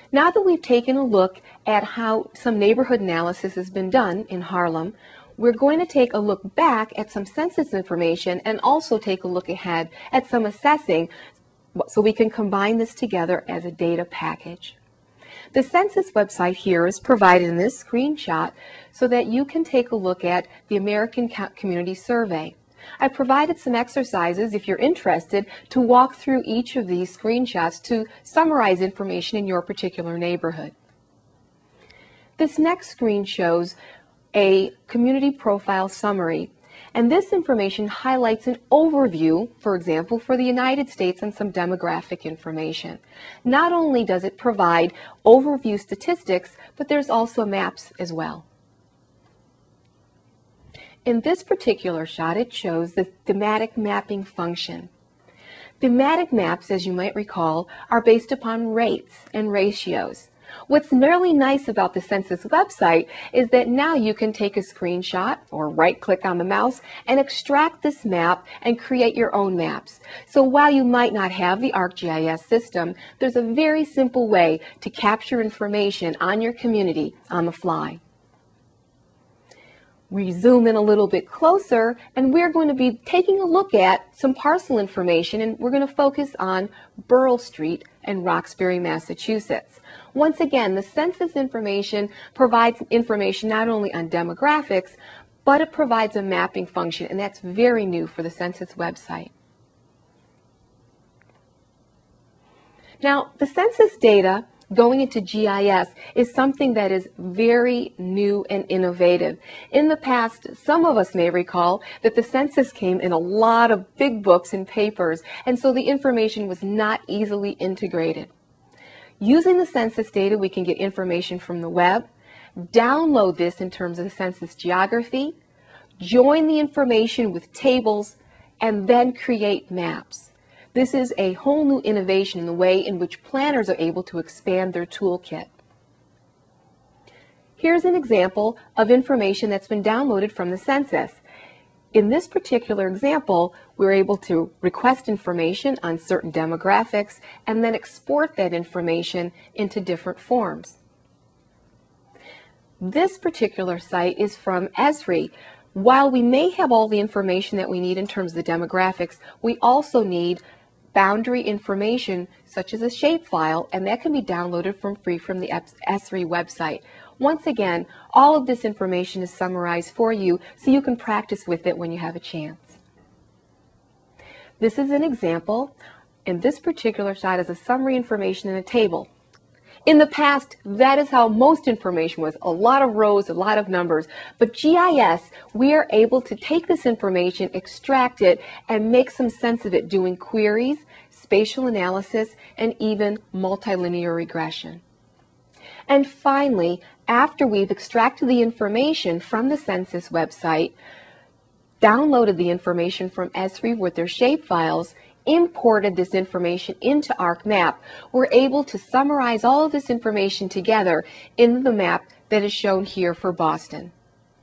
Now that we've taken a look at how some neighborhood analysis has been done in Harlem, we're going to take a look back at some census information and also take a look ahead at some assessing so we can combine this together as a data package. The census website here is provided in this screenshot so that you can take a look at the American Community Survey. I provided some exercises, if you're interested, to walk through each of these screenshots to summarize information in your particular neighborhood. This next screen shows a community profile summary, and this information highlights an overview, for example, for the United States and some demographic information. Not only does it provide overview statistics, but there's also maps as well. In this particular shot, it shows the thematic mapping function. Thematic maps, as you might recall, are based upon rates and ratios. What's really nice about the census website is that now you can take a screenshot or right-click on the mouse and extract this map and create your own maps. So while you might not have the ArcGIS system, there's a very simple way to capture information on your community on the fly. We zoom in a little bit closer, and we're going to be taking a look at some parcel information, and we're going to focus on Burrell Street and Roxbury, Massachusetts. Once again, the census information provides information not only on demographics, but it provides a mapping function, and that's very new for the census website. Now, the census data going into GIS is something that is very new and innovative. In the past, some of us may recall that the census came in a lot of big books and papers, and so the information was not easily integrated. Using the census data, we can get information from the web, download this in terms of the census geography, join the information with tables, and then create maps. This is a whole new innovation in the way in which planners are able to expand their toolkit. Here's an example of information that's been downloaded from the census. In this particular example, we're able to request information on certain demographics and then export that information into different forms. This particular site is from Esri. While we may have all the information that we need in terms of the demographics, we also need boundary information such as a shapefile, and that can be downloaded from the Esri website. Once again, all of this information is summarized for you so you can practice with it when you have a chance. This is an example, and this particular shot is a summary information in a table. In the past, that is how most information was, a lot of rows, a lot of numbers. But GIS, we are able to take this information, extract it, and make some sense of it doing queries, spatial analysis, and even multilinear regression. And finally, after we've extracted the information from the census website, downloaded the information from Esri with their shapefiles, imported this information into ArcMap, we're able to summarize all of this information together in the map that is shown here for Boston.